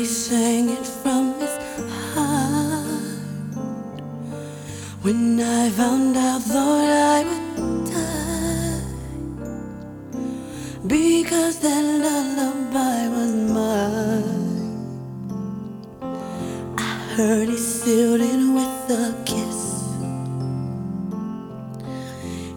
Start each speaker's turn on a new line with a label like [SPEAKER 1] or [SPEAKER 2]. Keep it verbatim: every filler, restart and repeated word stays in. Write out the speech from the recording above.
[SPEAKER 1] he sang it from his heart. When I found out, thought I would die, because that lullaby was mine. I heard he sealed it with a kiss,